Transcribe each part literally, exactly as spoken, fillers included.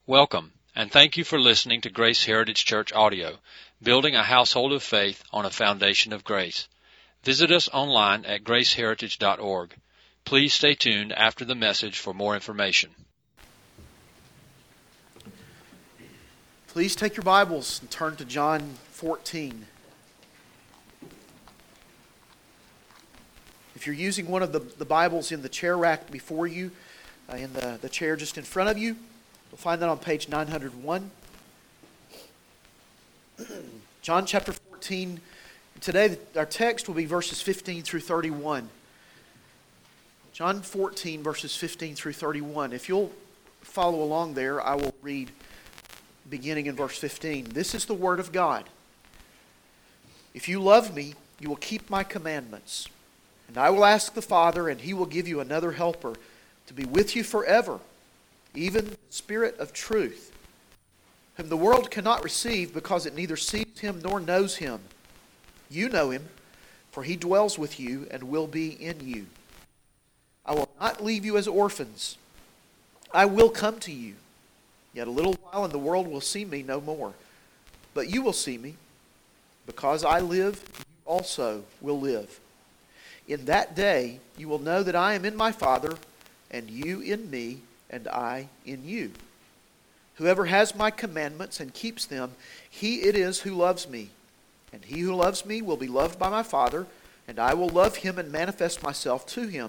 Welcome, and thank you for listening to Grace Heritage Church Audio, building a household of faith on a foundation of grace. Visit us online at grace heritage dot org. Please stay tuned after the message for more information. Please take your Bibles and turn to John fourteen. If you're using one of the, the Bibles in the chair rack before you, uh, in the, the chair just in front of you, you'll find that on page nine hundred one. John chapter fourteen. Today our text will be verses fifteen through thirty-one. John fourteen, verses fifteen through thirty-one. If you'll follow along there, I will read beginning in verse fifteen. This is the word of God. If you love me, you will keep my commandments. And I will ask the Father, and He will give you another helper to be with you forever, even the Spirit of truth, whom the world cannot receive because it neither sees Him nor knows Him. You know Him, for He dwells with you and will be in you. I will not leave you as orphans. I will come to you. Yet a little while and the world will see me no more. But you will see me. Because I live, you also will live. In that day you will know that I am in my Father, and you in me, and I in you. Whoever has my commandments and keeps them, he it is who loves me. And he who loves me will be loved by my Father, and I will love him and manifest myself to him.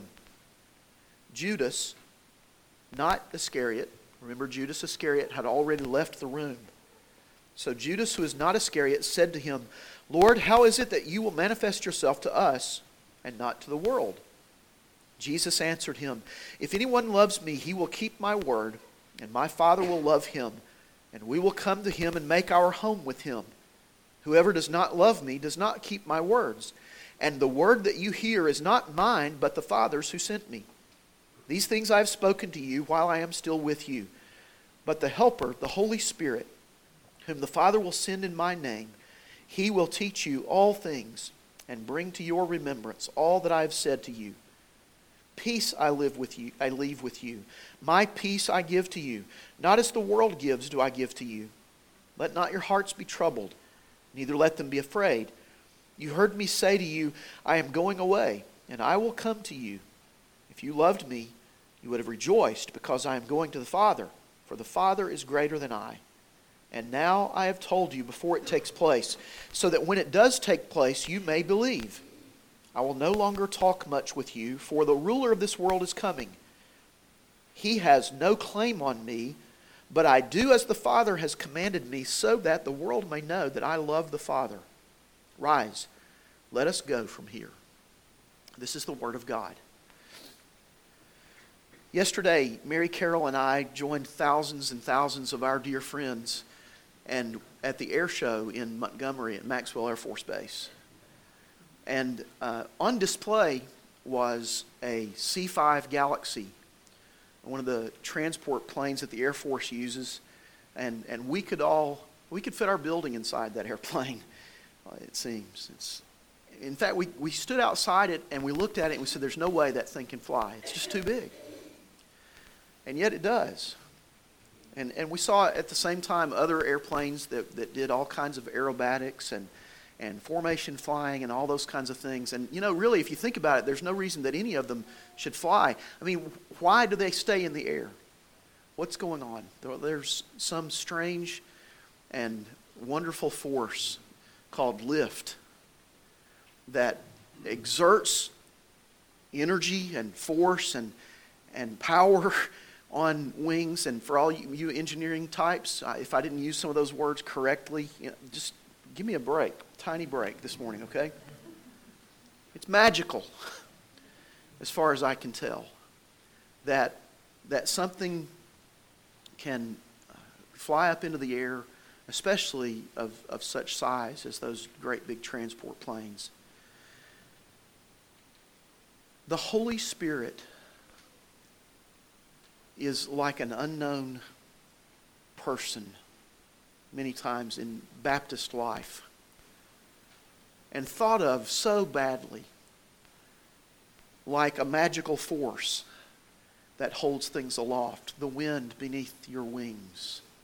Judas, not Iscariot. Remember, Judas Iscariot had already left the room. So Judas, who is not Iscariot, said to him, Lord, how is it that you will manifest yourself to us and not to the world? Jesus answered him, If anyone loves me, he will keep my word, and my Father will love him, and we will come to him and make our home with him. Whoever does not love me does not keep my words, and the word that you hear is not mine, but the Father's who sent me. These things I have spoken to you while I am still with you. But the Helper, the Holy Spirit, whom the Father will send in my name, He will teach you all things and bring to your remembrance all that I have said to you. Peace I live with you, I leave with you. My peace I give to you. Not as the world gives do I give to you. Let not your hearts be troubled, neither let them be afraid. You heard me say to you, I am going away, and I will come to you. If you loved me, you would have rejoiced, because I am going to the Father, for the Father is greater than I. And now I have told you before it takes place, so that when it does take place, you may believe. I will no longer talk much with you, for the ruler of this world is coming. He has no claim on me, but I do as the Father has commanded me, so that the world may know that I love the Father. Rise, let us go from here. This is the word of God. Yesterday, Mary Carol and I joined thousands and thousands of our dear friends and at the air show in Montgomery at Maxwell Air Force Base. And uh, on display was a C five Galaxy, one of the transport planes that the Air Force uses, and, and we could all we could fit our building inside that airplane. It seems it's. In fact, we, we stood outside it and we looked at it and we said, "There's no way that thing can fly. It's just too big." And yet it does. And and we saw at the same time other airplanes that, that did all kinds of aerobatics and, and formation flying and all those kinds of things. And, you know, really, if you think about it, there's no reason that any of them should fly. I mean, why do they stay in the air? What's going on? There's some strange and wonderful force called lift that exerts energy and force and and power on wings. And for all you, you engineering types, uh, if I didn't use some of those words correctly, you know, just give me a break, tiny break this morning, okay? It's magical, as far as I can tell, that that something can fly up into the air, especially of, of such size as those great big transport planes. The Holy Spirit is like an unknown person many times in Baptist life, and thought of so badly like a magical force that holds things aloft, the wind beneath your wings.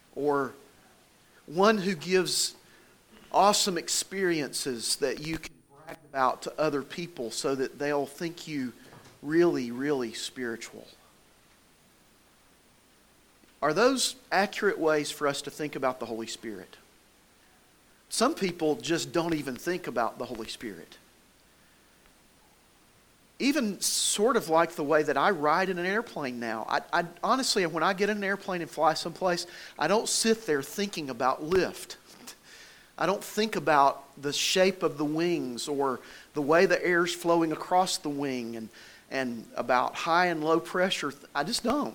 or one who gives awesome experiences that you can brag about to other people so that they'll think you really, really spiritual. Are those accurate ways for us to think about the Holy Spirit? Some people just don't even think about the Holy Spirit. Even sort of like the way that I ride in an airplane now. I, I honestly, when I get in an airplane and fly someplace, I don't sit there thinking about lift. I don't think about the shape of the wings or the way the air's flowing across the wing and, and about high and low pressure. I just don't.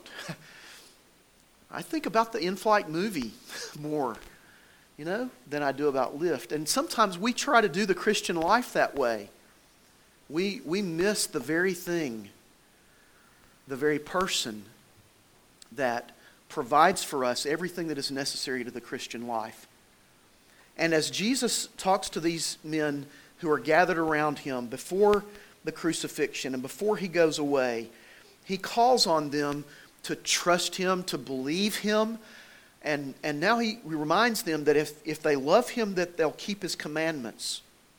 I think about the in-flight movie more, you know, than I do about lift. And sometimes we try to do the Christian life that way. We, we miss the very thing, the very person that provides for us everything that is necessary to the Christian life. And as Jesus talks to these men who are gathered around him before the crucifixion and before he goes away, he calls on them to trust him, to believe him. And, and now he reminds them that if, if they love him, that they'll keep his commandments.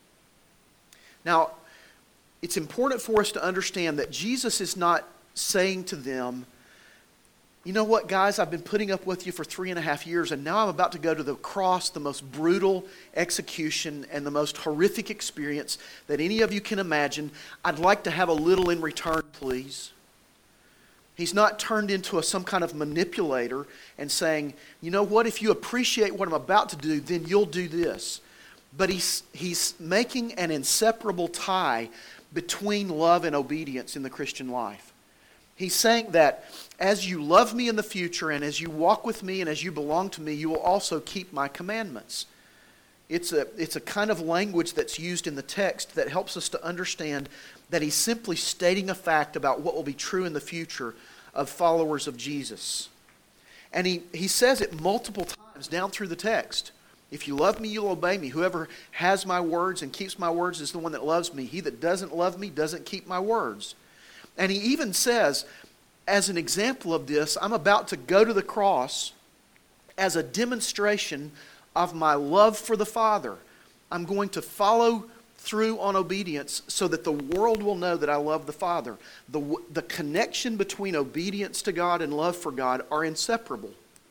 Now, it's important for us to understand that Jesus is not saying to them, you know what, guys, I've been putting up with you for three and a half years, and now I'm about to go to the cross, the most brutal execution and the most horrific experience that any of you can imagine. I'd like to have a little in return, please. He's not turned into a, some kind of manipulator and saying, you know what, if you appreciate what I'm about to do, then you'll do this. But he's, he's making an inseparable tie between love and obedience in the Christian life. He's saying that as you love me in the future and as you walk with me and as you belong to me, you will also keep my commandments. It's a, it's a kind of language that's used in the text that helps us to understand that he's simply stating a fact about what will be true in the future of followers of Jesus. And he, he says it multiple times down through the text. If you love me, you'll obey me. Whoever has my words and keeps my words is the one that loves me. He that doesn't love me doesn't keep my words. And he even says, as an example of this, I'm about to go to the cross as a demonstration of my love for the Father. I'm going to follow through on obedience so that the world will know that I love the Father. The, the connection between obedience to God and love for God are inseparable.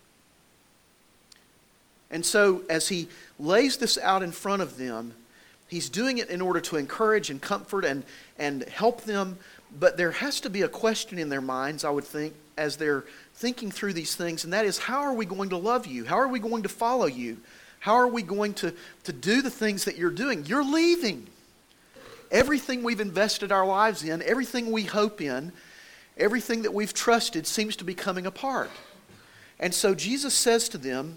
And so as he lays this out in front of them, he's doing it in order to encourage and comfort and, and help them. But there has to be a question in their minds, I would think, as they're thinking through these things, and that is, how are we going to love you? How are we going to follow you? How are we going to, to do the things that you're doing? You're leaving. Everything we've invested our lives in, everything we hope in, everything that we've trusted seems to be coming apart. And so Jesus says to them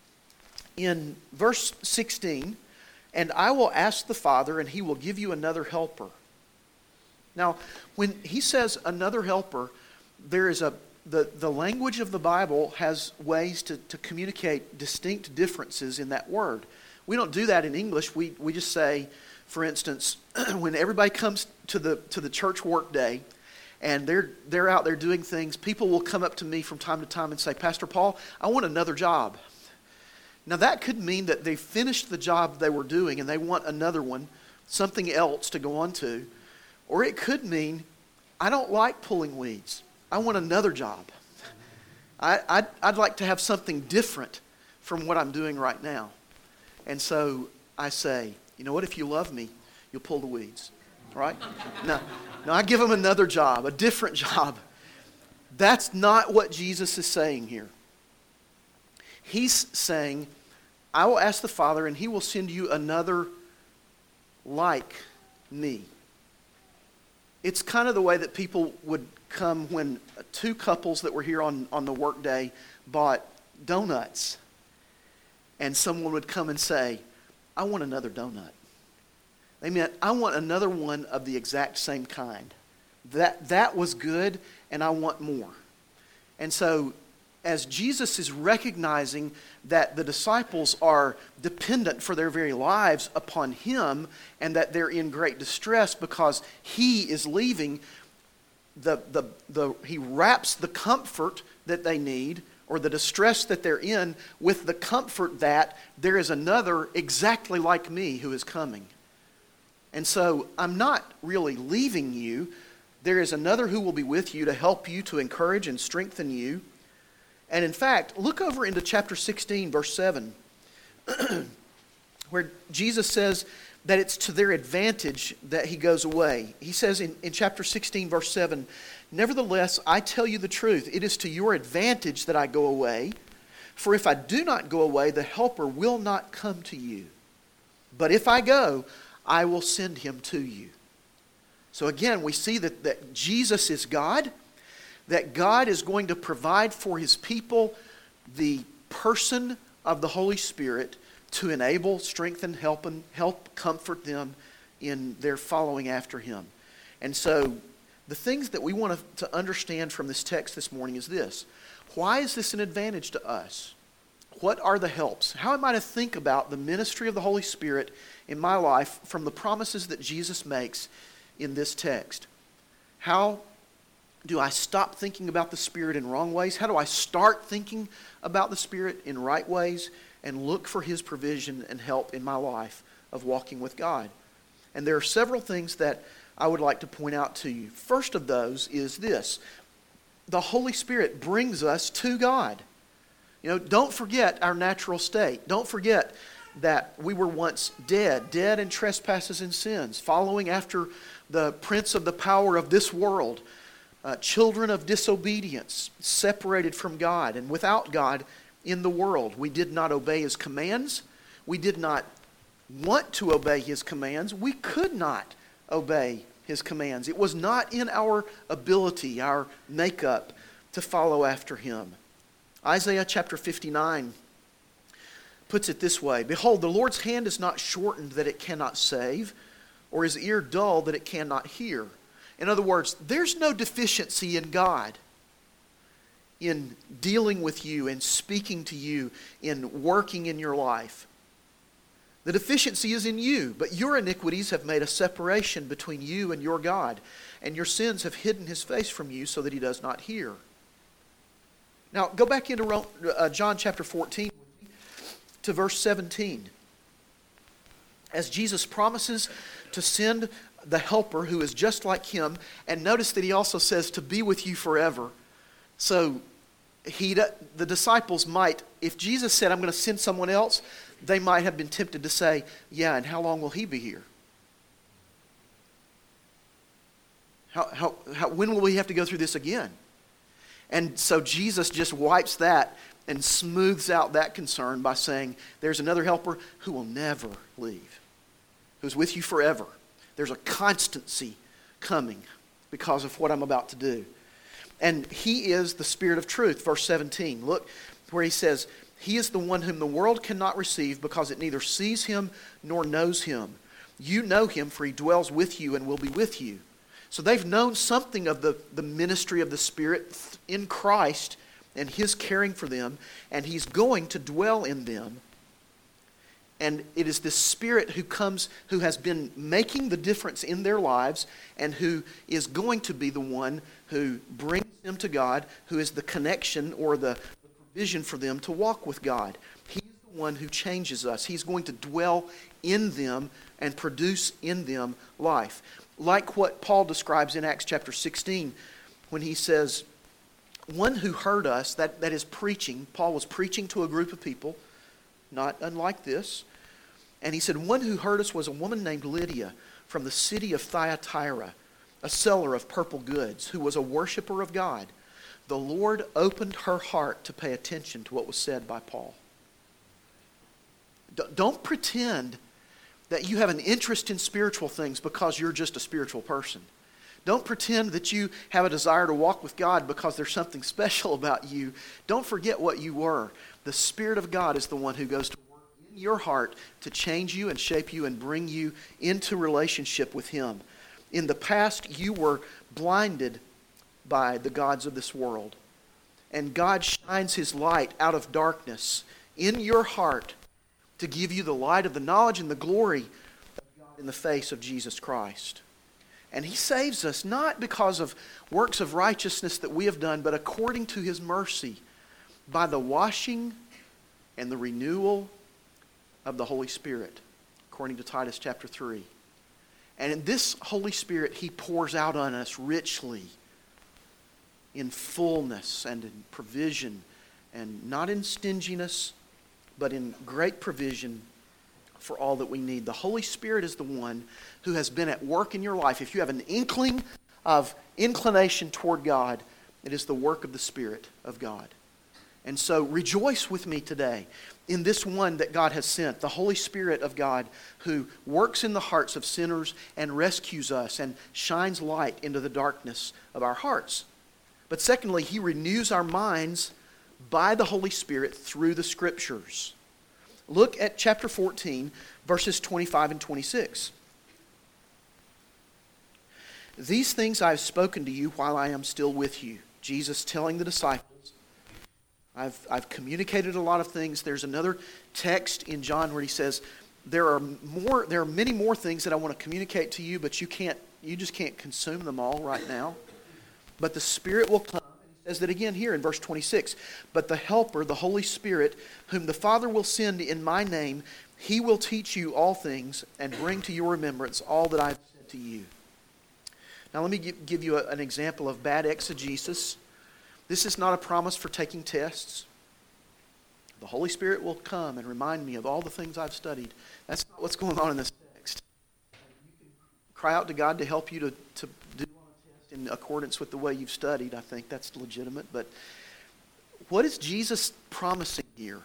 in verse sixteen, and I will ask the Father, and he will give you another helper. Now, when he says another helper, there is a the, the language of the Bible has ways to, to communicate distinct differences in that word. We don't do that in English. We we just say, for instance, when everybody comes to the to the church work day and they're they're out there doing things, people will come up to me from time to time and say, Pastor Paul, I want another job. Now that could mean that they finished the job they were doing and they want another one, something else to go on to. Or it could mean, I don't like pulling weeds. I want another job. I, I'd, I'd like to have something different from what I'm doing right now. And so I say, you know what, if you love me, you'll pull the weeds. Right? No, no, I give them another job, a different job. That's not what Jesus is saying here. He's saying, I will ask the Father, and he will send you another like me. It's kind of the way that people would come when two couples that were here on, on the work day bought donuts. And someone would come and say, I want another donut. They meant, I want another one of the exact same kind. That, that was good, and I want more. And so, as Jesus is recognizing that the disciples are dependent for their very lives upon him and that they're in great distress because he is leaving, the, the, the, he wraps the comfort that they need or the distress that they're in with the comfort that there is another exactly like me who is coming. And so I'm not really leaving you. There is another who will be with you to help you, to encourage and strengthen you. And in fact, look over into chapter sixteen, verse seven, where Jesus says that it's to their advantage that he goes away. He says in, in chapter sixteen, verse seven, "Nevertheless, I tell you the truth, it is to your advantage that I go away. For if I do not go away, the Helper will not come to you. But if I go, I will send him to you." So again, we see that, that Jesus is God, that God is going to provide for his people the person of the Holy Spirit to enable, strengthen, help, and help comfort them in their following after him. And so the things that we want to, to understand from this text this morning is this. Why is this an advantage to us? What are the helps? How am I to think about the ministry of the Holy Spirit in my life from the promises that Jesus makes in this text? How do I stop thinking about the Spirit in wrong ways? How do I start thinking about the Spirit in right ways and look for his provision and help in my life of walking with God? And there are several things that I would like to point out to you. First of those is this. The Holy Spirit brings us to God. You know, don't forget our natural state. Don't forget that we were once dead, dead in trespasses and sins, following after the prince of the power of this world, uh, children of disobedience, separated from God and without God in the world. We did not obey his commands. We did not want to obey his commands. We could not obey his commands. It was not in our ability, our makeup, to follow after him. Isaiah chapter fifty-nine puts it this way, "Behold, the Lord's hand is not shortened that it cannot save, or his ear dull that it cannot hear." In other words, there's no deficiency in God in dealing with you, in speaking to you, in working in your life. The deficiency is in you, but your iniquities have made a separation between you and your God, and your sins have hidden his face from you so that he does not hear. Now, go back into uh, John chapter fourteen to verse seventeen. As Jesus promises to send the Helper who is just like him, and notice that he also says to be with you forever. So he, the disciples might, if Jesus said, "I'm going to send someone else," they might have been tempted to say, "Yeah, and how long will he be here? How, how, how, when will we have to go through this again?" And so Jesus just wipes that and smooths out that concern by saying, there's another helper who will never leave, who's with you forever. There's a constancy coming because of what I'm about to do. And he is the Spirit of truth. Verse seventeen, look where he says, "He is the one whom the world cannot receive because it neither sees him nor knows him. You know him, for he dwells with you and will be with you." So they've known something of the, the ministry of the Spirit in Christ and his caring for them, and he's going to dwell in them. And it is this Spirit who comes, who has been making the difference in their lives, and who is going to be the one who brings them to God, who is the connection or the provision for them to walk with God. He's the one who changes us. He's going to dwell in them and produce in them life. Like what Paul describes in Acts chapter sixteen when he says, one who heard us, that, that is preaching. Paul was preaching to a group of people, not unlike this. And he said, one who heard us was a woman named Lydia from the city of Thyatira, a seller of purple goods, who was a worshiper of God. The Lord opened her heart to pay attention to what was said by Paul. D- don't pretend that you have an interest in spiritual things because you're just a spiritual person. Don't pretend that you have a desire to walk with God because there's something special about you. Don't forget what you were. The Spirit of God is the one who goes to work in your heart to change you and shape you and bring you into relationship with him. In the past, you were blinded by the gods of this world. And God shines his light out of darkness in your heart to give you the light of the knowledge and the glory of God in the face of Jesus Christ. And he saves us not because of works of righteousness that we have done, but according to his mercy. by the washing and the renewal of the Holy Spirit, according to Titus chapter three. And in this Holy Spirit, He pours out on us richly in fullness and in provision, and not in stinginess, but in great provision for all that we need. The Holy Spirit is the one who has been at work in your life. If you have an inkling of inclination toward God, it is the work of the Spirit of God. And so rejoice with me today in this one that God has sent, the Holy Spirit of God, who works in the hearts of sinners and rescues us and shines light into the darkness of our hearts. But secondly, He renews our minds by the Holy Spirit through the Scriptures. Look at chapter fourteen, verses twenty-five and twenty-six. These things I have spoken to you while I am still with you. Jesus telling the disciples, I've, I've communicated a lot of things. There's another text in John where He says, there are more, there are many more things that I want to communicate to you, but you can't, you just can't consume them all right now. But the Spirit will come. He says that again here in verse twenty-six. But the Helper, the Holy Spirit, whom the Father will send in my name, He will teach you all things and bring to your remembrance all that I have said to you. Now let me give, give you a, an example of bad exegesis. This is not a promise for taking tests. The Holy Spirit will come and remind me of all the things I've studied. That's not what's going on in this text. You can cry out to God to help you to, to do in accordance with the way you've studied. I think that's legitimate. But what is Jesus promising here?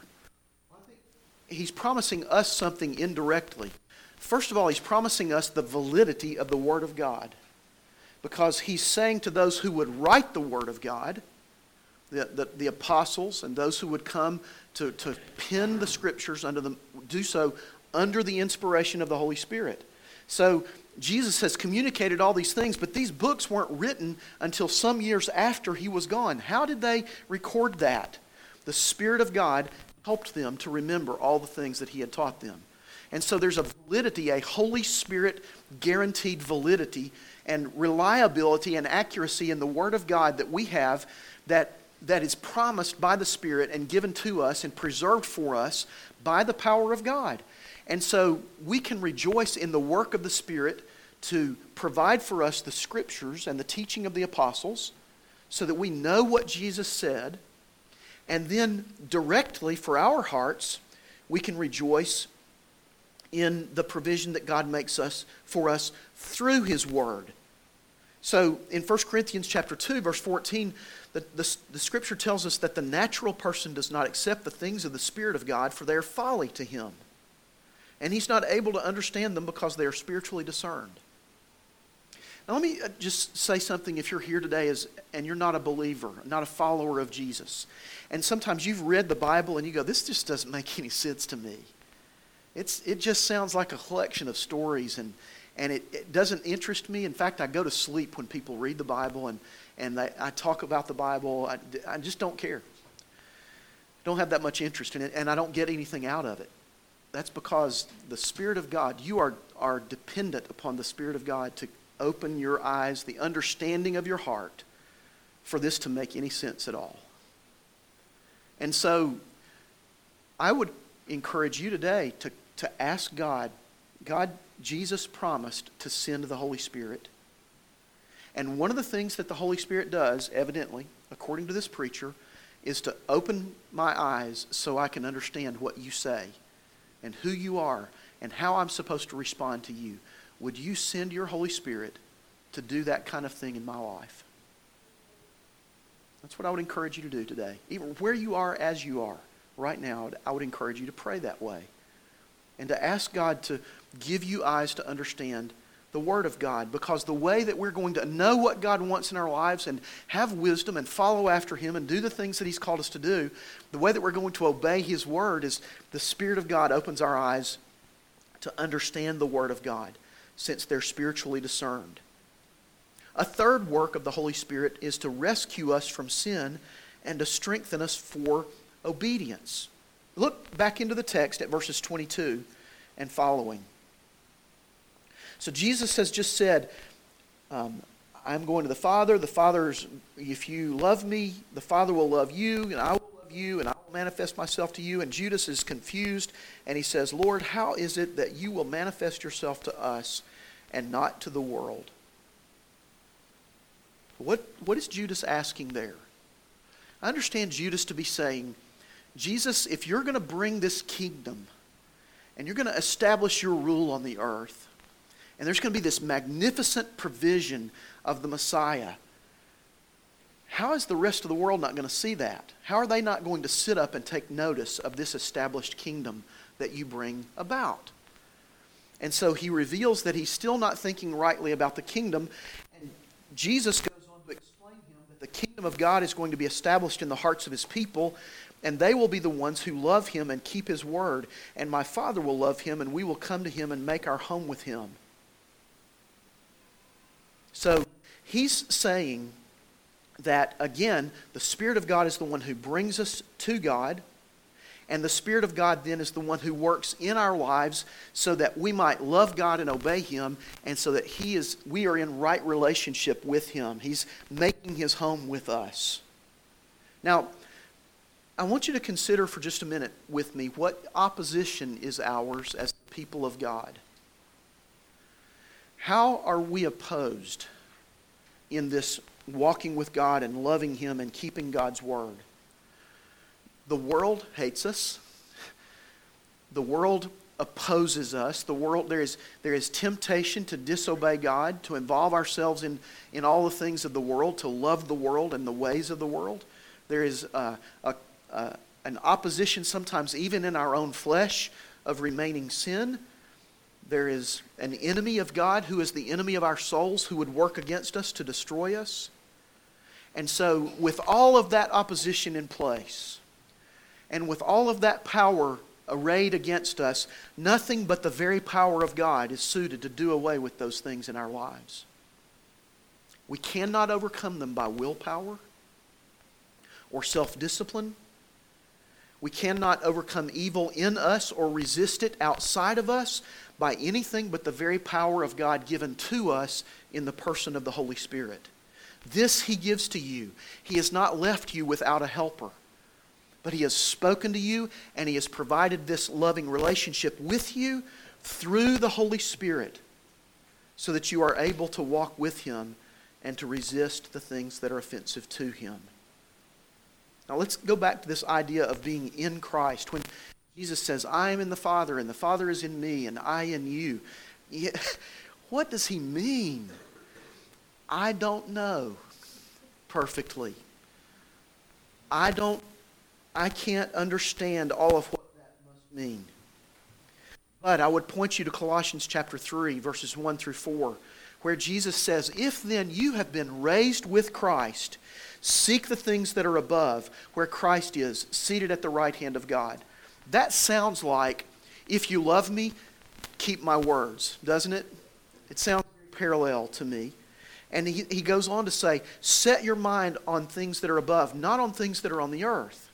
He's promising us something indirectly. First of all, He's promising us the validity of the Word of God. Because He's saying to those who would write the Word of God, the, the, the apostles and those who would come to, to pen the Scriptures, under the, do so under the inspiration of the Holy Spirit. So Jesus has communicated all these things, but these books weren't written until some years after He was gone. How did they record that? The Spirit of God helped them to remember all the things that He had taught them. And so there's a validity, a Holy Spirit guaranteed validity and reliability and accuracy in the Word of God that we have that, that is promised by the Spirit and given to us and preserved for us by the power of God. And so we can rejoice in the work of the Spirit to provide for us the Scriptures and the teaching of the apostles so that we know what Jesus said. And then directly for our hearts, we can rejoice in the provision that God makes us for us through His Word. So in First Corinthians chapter two, verse fourteen, the, the, the Scripture tells us that the natural person does not accept the things of the Spirit of God, for they are folly to him. And he's not able to understand them because they are spiritually discerned. Now let me just say something if you're here today as, and you're not a believer, not a follower of Jesus. And sometimes you've read the Bible and you go, this just doesn't make any sense to me. It's, it just sounds like a collection of stories and, and it, it doesn't interest me. In fact, I go to sleep when people read the Bible and, and they, I talk about the Bible. I, I just don't care. Don't have that much interest in it, and I don't get anything out of it. That's because the Spirit of God, you are, are dependent upon the Spirit of God to open your eyes, the understanding of your heart, for this to make any sense at all. And so I would encourage you today to, to ask God, God, Jesus promised to send the Holy Spirit. And one of the things that the Holy Spirit does, evidently, according to this preacher, is to open my eyes so I can understand what you say and who you are and how I'm supposed to respond to you. Would you send your Holy Spirit to do that kind of thing in my life? That's what I would encourage you to do today. Even where you are as you are right now, I would encourage you to pray that way. And to ask God to give you eyes to understand the Word of God. Because the way that we're going to know what God wants in our lives and have wisdom and follow after Him and do the things that He's called us to do, the way that we're going to obey His Word is the Spirit of God opens our eyes to understand the Word of God, since they're spiritually discerned. A third work of the Holy Spirit is to rescue us from sin and to strengthen us for obedience. Look back into the text at verses twenty-two and following. So Jesus has just said, um, I'm going to the Father. The Father's, if you love me, the Father will love you, and I will love you, and I will manifest myself to you. And Judas is confused, and he says, Lord, how is it that you will manifest yourself to us and not to the world? What, what is Judas asking there? I understand Judas to be saying, Jesus, if you're going to bring this kingdom, and you're going to establish your rule on the earth, and there's going to be this magnificent provision of the Messiah, how is the rest of the world not going to see that? How are they not going to sit up and take notice of this established kingdom that you bring about? And so he reveals that he's still not thinking rightly about the kingdom. And Jesus goes on to explain to him that the kingdom of God is going to be established in the hearts of his people, and they will be the ones who love him and keep his word. And my Father will love him, and we will come to him and make our home with him. So he's saying that, again, the Spirit of God is the one who brings us to God, and the Spirit of God then is the one who works in our lives so that we might love God and obey him, and so that he is, we are in right relationship with him. He's making his home with us. Now, I want you to consider for just a minute with me what opposition is ours as the people of God. How are we opposed in this walking with God and loving him and keeping God's word? The world hates us. The world opposes us. The world, there is, there is temptation to disobey God, to involve ourselves in, in all the things of the world, to love the world and the ways of the world. There is uh, a, a, an opposition sometimes even in our own flesh of remaining sin. There is an enemy of God who is the enemy of our souls, who would work against us to destroy us. And so with all of that opposition in place, and with all of that power arrayed against us, nothing but the very power of God is suited to do away with those things in our lives. We cannot overcome them by willpower or self-discipline. We cannot overcome evil in us or resist it outside of us by anything but the very power of God given to us in the person of the Holy Spirit. This he gives to you. He has not left you without a helper, but he has spoken to you, and he has provided this loving relationship with you through the Holy Spirit so that you are able to walk with him and to resist the things that are offensive to him. Now let's go back to this idea of being in Christ. When Jesus says, I am in the Father, and the Father is in me, and I in you. What does he mean? I don't know perfectly. I don't, I can't understand all of what that must mean. But I would point you to Colossians chapter three, verses one through four, where Jesus says, if then you have been raised with Christ, seek the things that are above, where Christ is, seated at the right hand of God. That sounds like, if you love me, keep my words, doesn't it? It sounds parallel to me. And he, he goes on to say, set your mind on things that are above, not on things that are on the earth.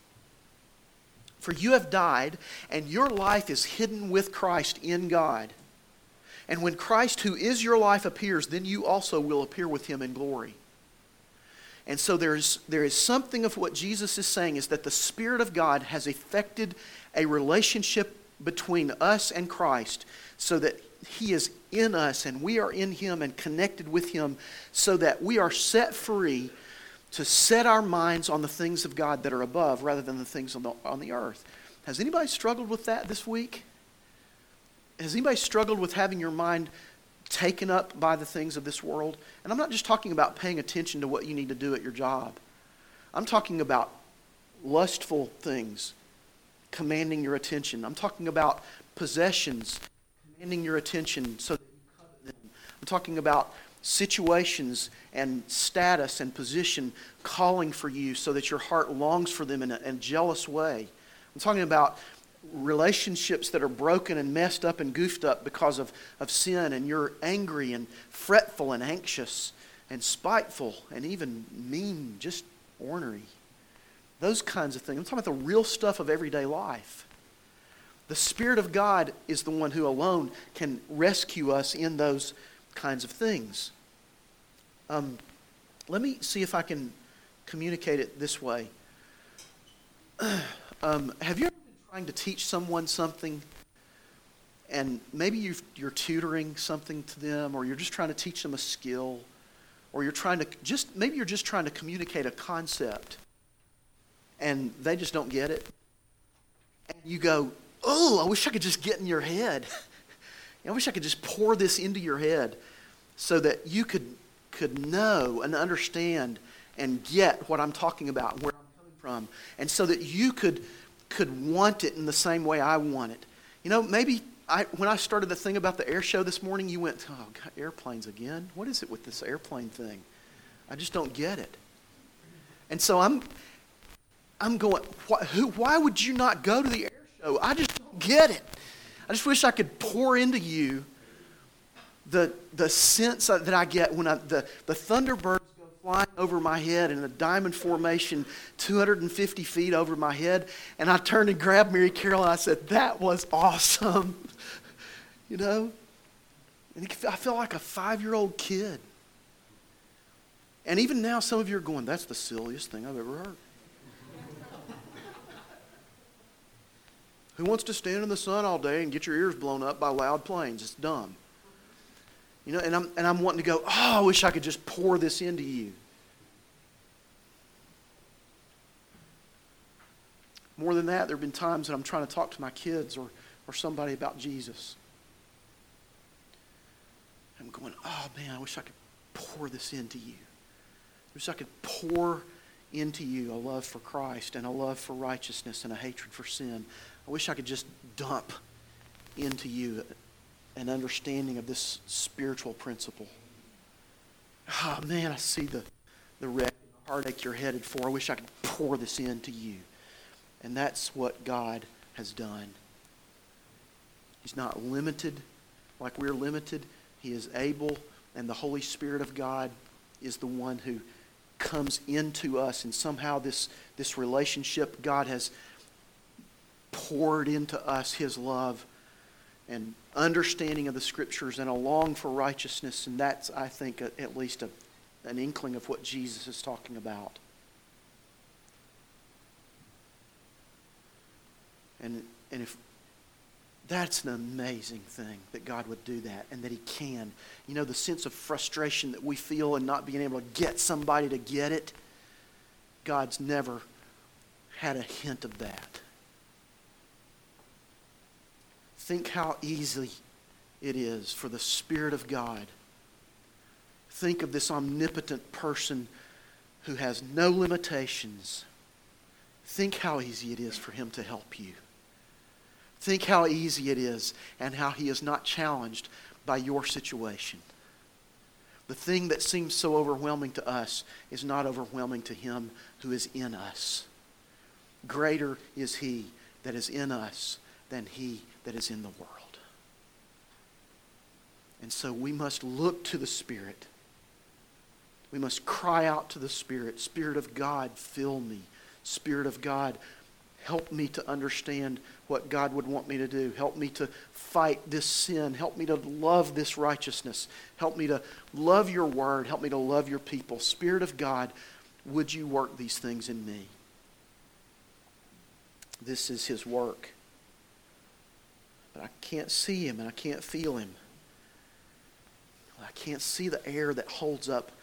For you have died, and your life is hidden with Christ in God. And when Christ, who is your life, appears, then you also will appear with him in glory. And so there's, there is something of what Jesus is saying is that the Spirit of God has effected a relationship between us and Christ so that he is in us and we are in him and connected with him so that we are set free to set our minds on the things of God that are above rather than the things on the, on the earth. Has anybody struggled with that this week? Has anybody struggled with having your mind taken up by the things of this world? And I'm not just talking about paying attention to what you need to do at your job. I'm talking about lustful things commanding your attention. I'm talking about possessions commanding your attention so that you covet them. I'm talking about situations and status and position calling for you so that your heart longs for them in a, in a jealous way. I'm talking about relationships that are broken and messed up and goofed up because of, of sin, and you're angry and fretful and anxious and spiteful and even mean, just ornery. Those kinds of things. I'm talking about the real stuff of everyday life. The Spirit of God is the one who alone can rescue us in those kinds of things. Um, let me see if I can communicate it this way. um, have you ever been trying to teach someone something, and maybe you've, you're tutoring something to them, or you're just trying to teach them a skill, or you're trying to just, maybe you're just trying to communicate a concept, and they just don't get it? And you go, oh, I wish I could just get in your head. I wish I could just pour this into your head so that you could could know and understand and get what I'm talking about and where I'm coming from, and so that you could could want it in the same way I want it. You know, maybe I, when I started the thing about the air show this morning, you went, oh, God, airplanes again? What is it with this airplane thing? I just don't get it. And so I'm I'm going, why, who, why would you not go to the air show? I just don't get it. I just wish I could pour into you the the sense that I get when I, the, the Thunderbirds go flying over my head in a diamond formation two hundred fifty feet over my head, and I turned and grabbed Mary Carol and I said, that was awesome. You know? And I felt like a five-year-old kid. And even now, some of you are going, that's the silliest thing I've ever heard. Who wants to stand in the sun all day and get your ears blown up by loud planes? It's dumb. You know, and I'm and I'm wanting to go, oh, I wish I could just pour this into you. More than that, there have been times that I'm trying to talk to my kids or, or somebody about Jesus. I'm going, oh man, I wish I could pour this into you. I wish I could pour into you a love for Christ and a love for righteousness and a hatred for sin. I wish I could just dump into you an understanding of this spiritual principle. Oh man, I see the, the wreck and the heartache you're headed for. I wish I could pour this into you. And that's what God has done. He's not limited like we're limited. He is able, and the Holy Spirit of God is the one who comes into us, and somehow this, this relationship, God has poured into us His love and understanding of the Scriptures and a long for righteousness, and that's, I think, a, at least a, an inkling of what Jesus is talking about. And, and if that's an amazing thing that God would do that and that He can. You know, the sense of frustration that we feel in not being able to get somebody to get it, God's never had a hint of that. Think how easy it is for the Spirit of God. Think of this omnipotent person who has no limitations. Think how easy it is for Him to help you. Think how easy it is and how He is not challenged by your situation. The thing that seems so overwhelming to us is not overwhelming to Him who is in us. Greater is He that is in us than he that is in the world. And so we must look to the Spirit. We must cry out to the Spirit, Spirit of God, fill me. Spirit of God, help me to understand what God would want me to do. Help me to fight this sin. Help me to love this righteousness. Help me to love your word. Help me to love your people. Spirit of God, would you work these things in me? This is His work. But I can't see Him and I can't feel Him. I can't see the air that holds up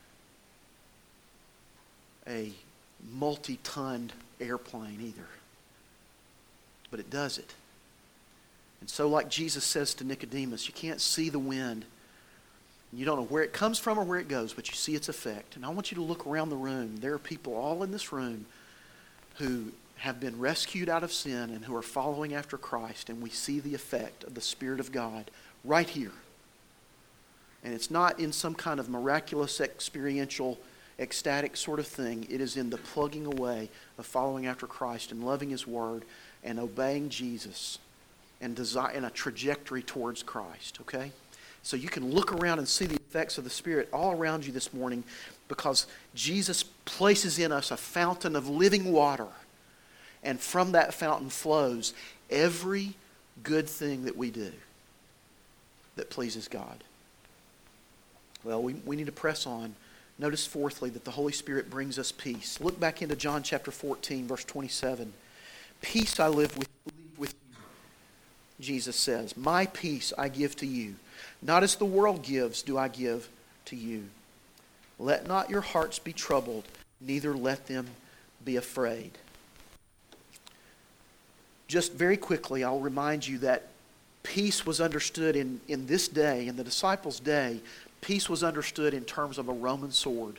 a multi-ton airplane either. But it does it. And so like Jesus says to Nicodemus, you can't see the wind. You don't know where it comes from or where it goes, but you see its effect. And I want you to look around the room. There are people all in this room who have been rescued out of sin and who are following after Christ, and we see the effect of the Spirit of God right here. And it's not in some kind of miraculous, experiential, ecstatic sort of thing. It is in the plugging away of following after Christ and loving His Word and obeying Jesus and desire and a trajectory towards Christ, okay? So you can look around and see the effects of the Spirit all around you this morning, because Jesus places in us a fountain of living water. And from that fountain flows every good thing that we do that pleases God. Well, we, we need to press on Notice fourthly that the Holy Spirit brings us peace. Look back into John chapter fourteen, verse twenty-seven. Peace I live with, leave with you, Jesus says. My peace I give to you. Not as the world gives do I give to you. Let not your hearts be troubled, neither let them be afraid. Just very quickly, I'll remind you that peace was understood in, in this day, in the disciples' day, peace was understood in terms of a Roman sword.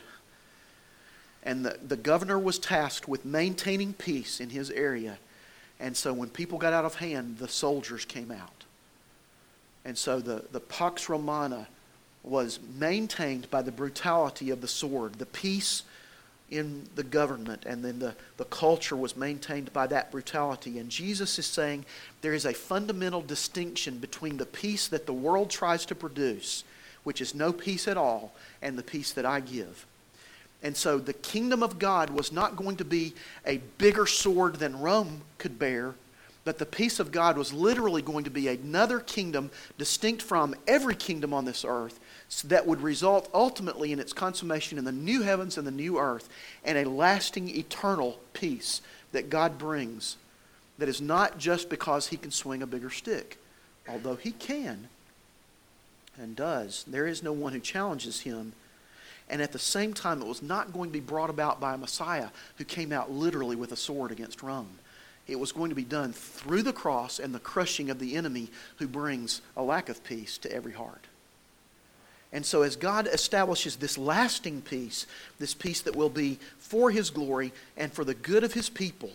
And the, the governor was tasked with maintaining peace in his area. And so when people got out of hand, the soldiers came out. And so the, the Pax Romana was maintained by the brutality of the sword. The peace in the government and then the, the culture was maintained by that brutality. And Jesus is saying there is a fundamental distinction between the peace that the world tries to produce, which is no peace at all, and the peace that I give. And so the kingdom of God was not going to be a bigger sword than Rome could bear, but the peace of God was literally going to be another kingdom distinct from every kingdom on this earth that would result ultimately in its consummation in the new heavens and the new earth and a lasting eternal peace that God brings that is not just because He can swing a bigger stick, although He can and does. There is no one who challenges Him. And at the same time, it was not going to be brought about by a Messiah who came out literally with a sword against Rome. It was going to be done through the cross and the crushing of the enemy who brings a lack of peace to every heart. And so as God establishes this lasting peace, this peace that will be for His glory and for the good of His people,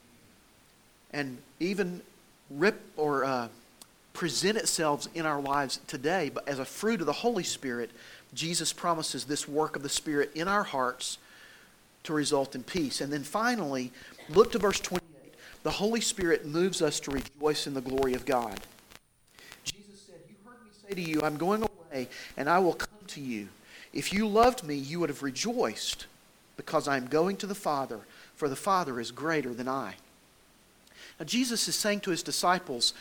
and even rip or uh, present itself in our lives today but as a fruit of the Holy Spirit, Jesus promises this work of the Spirit in our hearts to result in peace. And then finally, look to verse twenty-eight. The Holy Spirit moves us to rejoice in the glory of God. Jesus said, "You heard me say to you, I'm going away, and I will come to you. If you loved me, you would have rejoiced, because I am going to the Father, for the Father is greater than I." Now Jesus is saying to His disciples,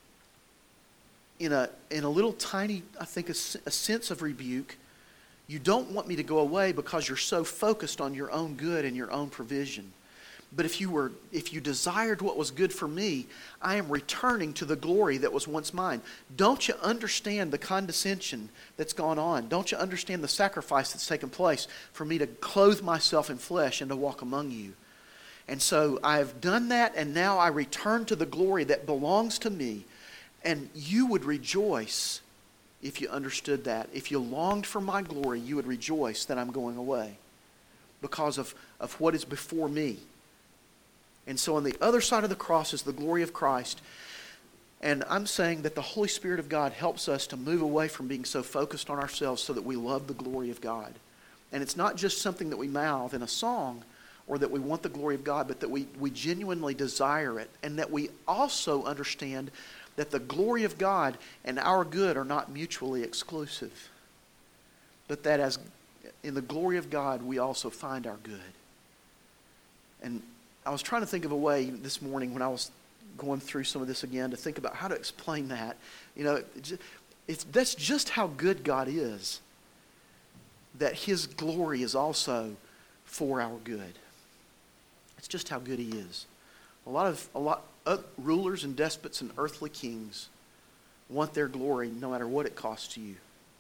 in a, in a little tiny, I think, a, a sense of rebuke, you don't want me to go away because you're so focused on your own good and your own provision. But if you were, if you desired what was good for me, I am returning to the glory that was once mine. Don't you understand the condescension that's gone on? Don't you understand the sacrifice that's taken place for me to clothe myself in flesh and to walk among you? And so I have done that, and now I return to the glory that belongs to me. And you would rejoice if you understood that. If you longed for my glory, you would rejoice that I'm going away because of, of what is before me. And so on the other side of the cross is the glory of Christ. And I'm saying that the Holy Spirit of God helps us to move away from being so focused on ourselves so that we love the glory of God. And it's not just something that we mouth in a song or that we want the glory of God, but that we, we genuinely desire it. And that we also understand that the glory of God and our good are not mutually exclusive. But that as in the glory of God, we also find our good. And I was trying to think of a way this morning when I was going through some of this again to think about how to explain that. You know, it's, that's just how good God is. That His glory is also for our good. It's just how good He is. A lot of a lot uh, rulers and despots and earthly kings want their glory no matter what it costs you.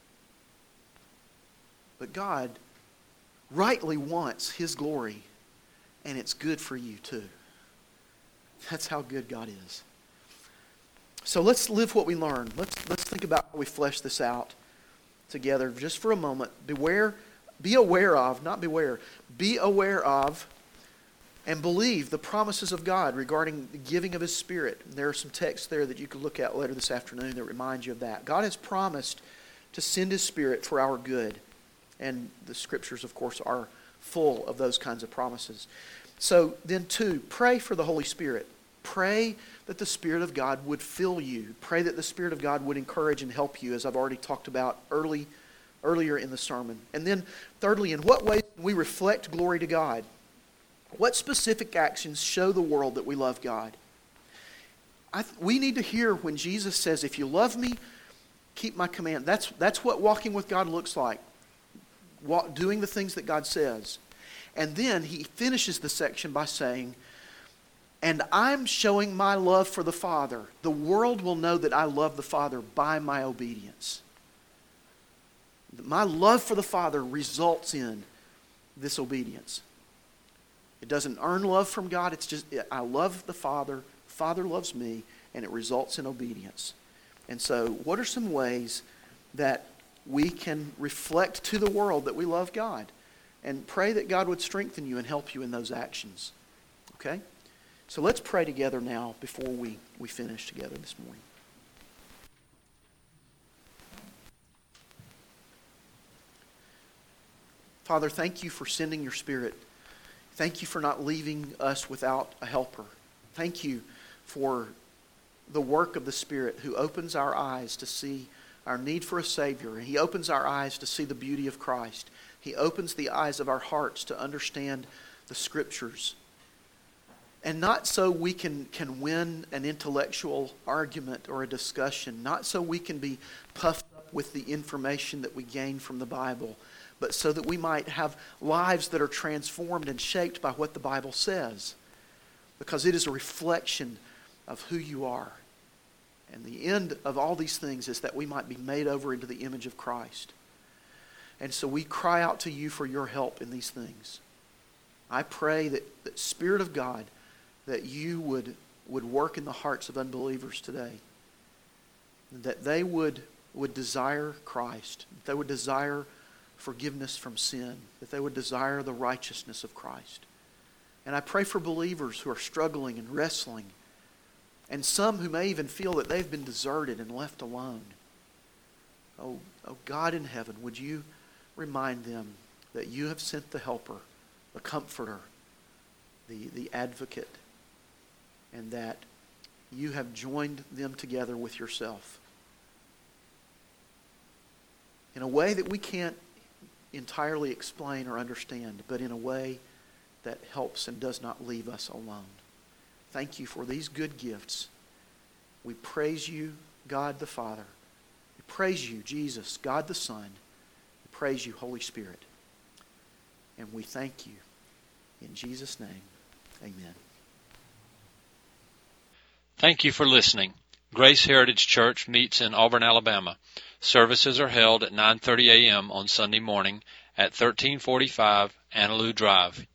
But God rightly wants His glory, and it's good for you too. That's how good God is. So let's live what we learn. Let's let's think about how we flesh this out together just for a moment. Beware, be aware of, not beware, be aware of and believe the promises of God regarding the giving of His Spirit. There are some texts there that you can look at later this afternoon that remind you of that. God has promised to send His Spirit for our good. And the Scriptures, of course, are full of those kinds of promises. So then, two, pray for the Holy Spirit. Pray that the Spirit of God would fill you. Pray that the Spirit of God would encourage and help you, as I've already talked about early, earlier in the sermon. And then, thirdly, in what ways can we reflect glory to God? What specific actions show the world that we love God? I th- we need to hear when Jesus says, if you love me, keep my command. That's, that's what walking with God looks like. doing the things that God says. And then he finishes the section by saying, and I'm showing my love for the Father. The world will know that I love the Father by my obedience. My love for the Father results in this obedience. It doesn't earn love from God. It's just, I love the Father. Father loves me, and it results in obedience. And so, what are some ways that we can reflect to the world that we love God? And pray that God would strengthen you and help you in those actions. Okay? So let's pray together now before we, we finish together this morning. Father, thank you for sending your Spirit. Thank you for not leaving us without a helper. Thank you for the work of the Spirit who opens our eyes to see our need for a Savior. And He opens our eyes to see the beauty of Christ. He opens the eyes of our hearts to understand the Scriptures. And not so we can, can win an intellectual argument or a discussion. Not so we can be puffed up with the information that we gain from the Bible. But so that we might have lives that are transformed and shaped by what the Bible says. Because it is a reflection of who you are. And the end of all these things is that we might be made over into the image of Christ. And so we cry out to you for your help in these things. I pray that, that Spirit of God, that you would, would work in the hearts of unbelievers today. That they would, would desire Christ. That they would desire forgiveness from sin. That they would desire the righteousness of Christ. And I pray for believers who are struggling and wrestling. And some who may even feel that they've been deserted and left alone. Oh, oh God in heaven, would you remind them that you have sent the helper, the comforter, the, the advocate, and that you have joined them together with yourself in a way that we can't entirely explain or understand, but in a way that helps and does not leave us alone. Thank you for these good gifts. We praise you, God the Father. We praise you, Jesus, God the Son. We praise you, Holy Spirit. And we thank you. In Jesus' name, amen. Thank you for listening. Grace Heritage Church meets in Auburn, Alabama. Services are held at nine thirty a.m. on Sunday morning at thirteen forty-five Annaloo Drive,